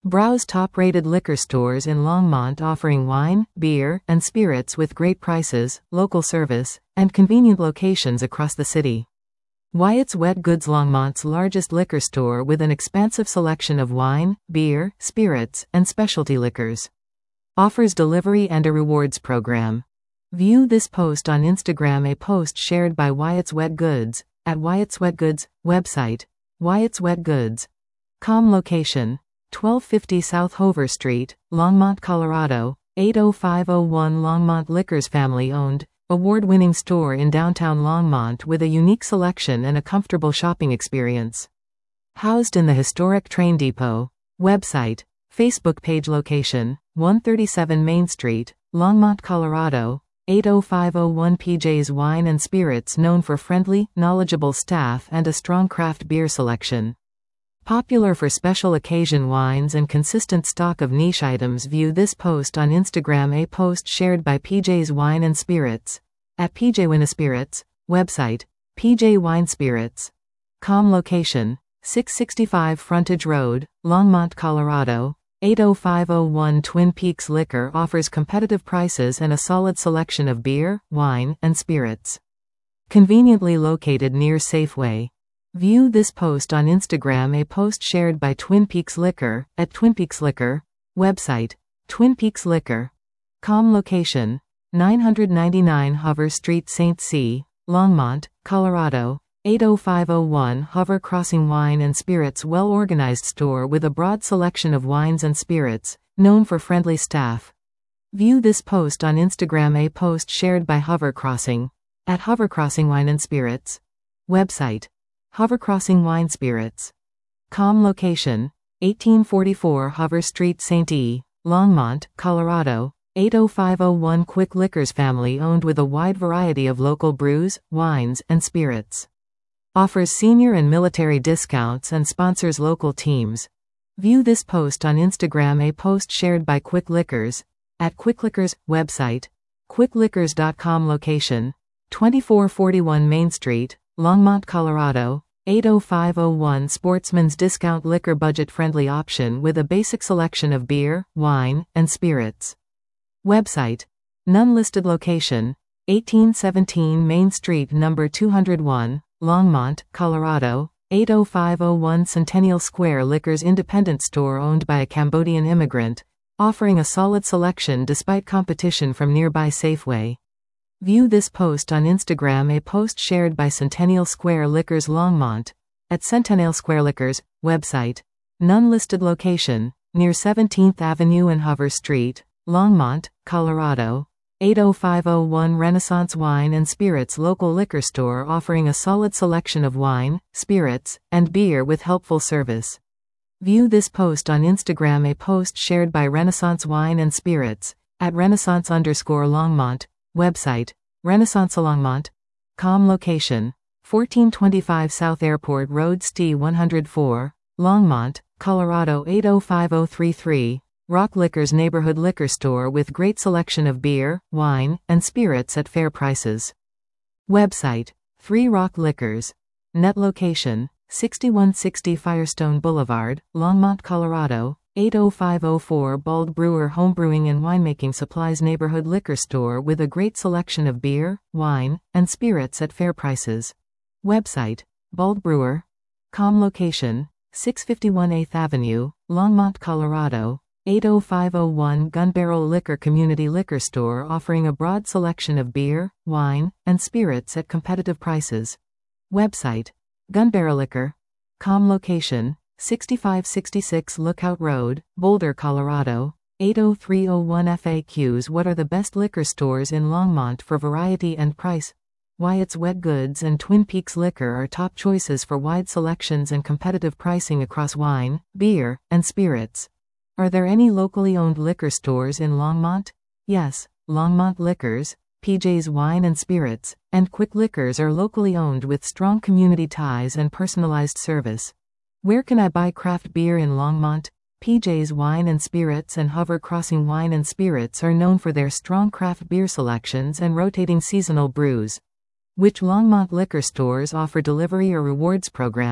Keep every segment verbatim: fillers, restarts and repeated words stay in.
Browse top-rated liquor stores in Longmont offering wine, beer, and spirits with great prices, local service, and convenient locations across the city. Wyatt's Wet Goods, Longmont's largest liquor store with an expansive selection of wine, beer, spirits, and specialty liquors. Offers delivery and a rewards program. View this post on Instagram. A post shared by Wyatt's Wet Goods, at Wyatt's Wet Goods, website, Wyatt's Wet Goods dot com. Location, twelve fifty South Hover Street, Longmont, Colorado, eight oh five oh one. Longmont Liquors, family-owned, award-winning store in downtown Longmont with a unique selection and a comfortable shopping experience. Housed in the historic train depot. Website, Facebook page. Location, one thirty-seven Main Street, Longmont, Colorado, eight oh five oh one. P J's Wine and Spirits, known for friendly, knowledgeable staff and a strong craft beer selection. Popular for special occasion wines and consistent stock of niche items. View this post on Instagram. A post shared by P J's Wine and Spirits, at P J Wine Spirits, website, P J Wine Spirits dot com. Location, six sixty-five Frontage Road, Longmont, Colorado, eight oh five oh one. Twin Peaks Liquor offers competitive prices and a solid selection of beer, wine, and spirits. Conveniently located near Safeway. View this post on Instagram. A post shared by Twin Peaks Liquor, at Twin Peaks Liquor, website, Twin Peaks Liquor dot com. Location, nine ninety-nine Hover Street, Saint C, Longmont, Colorado, eight oh five oh one. Hover Crossing Wine and Spirits, well-organized store with a broad selection of wines and spirits, known for friendly staff. View this post on Instagram. A post shared by Hover Crossing, at Hover Crossing Wine and Spirits, website, Hover Crossing Wine Spirits dot com. Location, eighteen forty-four Hover Street, Saint E, Longmont, Colorado, eight oh five oh one. Quick Liquors, family-owned with a wide variety of local brews, wines, and spirits. Offers senior and military discounts and sponsors local teams. View this post on Instagram. A post shared by Quick Liquors, at Quick Liquors, website, Quick Liquors dot com. Location, twenty-four forty-one Main Street, Longmont, Colorado, eight oh five oh one. Sportsman's Discount Liquor, budget-friendly option with a basic selection of beer, wine, and spirits. Website, none listed. Location, eighteen seventeen Main Street, number two oh one, Longmont, Colorado, eight oh five oh one. Centennial Square Liquors, independent store owned by a Cambodian immigrant, offering a solid selection despite competition from nearby Safeway. View this post on Instagram. A post shared by Centennial Square Liquors, Longmont, at Centennial Square Liquors, website, none listed. Location, near seventeenth Avenue and Hover Street, Longmont, Colorado, eight oh five oh one. Renaissance Wine and Spirits, local liquor store offering a solid selection of wine, spirits, and beer with helpful service. View this post on Instagram. A post shared by Renaissance Wine and Spirits, at Renaissance underscore Longmont, website, Renaissance Longmont dot com. Location, fourteen twenty-five South Airport Road, S T one oh four, Longmont, Colorado, eight oh five oh three three. Rock Liquors, neighborhood liquor store with great selection of beer, wine, and spirits at fair prices. Website, three Rock Liquors dot net. Location, sixty-one sixty Firestone Boulevard, Longmont, Colorado, eight oh five oh four. Bald Brewer homebrewing and winemaking supplies, neighborhood liquor store with a great selection of beer, wine, and spirits at fair prices. Website, bald brewer dot com. Location, six fifty-one eighth Avenue, Longmont, Colorado, eight oh five oh one. Gun Barrel Liquor, community liquor store offering a broad selection of beer, wine, and spirits at competitive prices. Website, gun barrel liquor dot com. Location, sixty-five sixty-six Lookout Road, Boulder, Colorado, eight oh three oh one. F A Qs. What are the best liquor stores in Longmont for variety and price? Wyatt's Wet Goods and Twin Peaks Liquor are top choices for wide selections and competitive pricing across wine, beer, and spirits. Are there any locally owned liquor stores in Longmont? Yes, Longmont Liquors, P J's Wine and Spirits, and Quick Liquors are locally owned with strong community ties and personalized service. Where can I buy craft beer in Longmont? P J's Wine and Spirits and Hover Crossing Wine and Spirits are known for their strong craft beer selections and rotating seasonal brews. Which Longmont liquor stores offer delivery or rewards programs?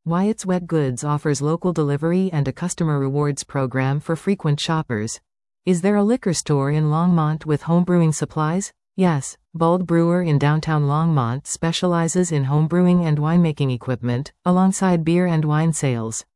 Wyatt's Wet Goods offers local delivery and a customer rewards program for frequent shoppers. Is there a liquor store in Longmont with homebrewing supplies? Yes, Bold Brewer in downtown Longmont specializes in homebrewing and winemaking equipment, alongside beer and wine sales.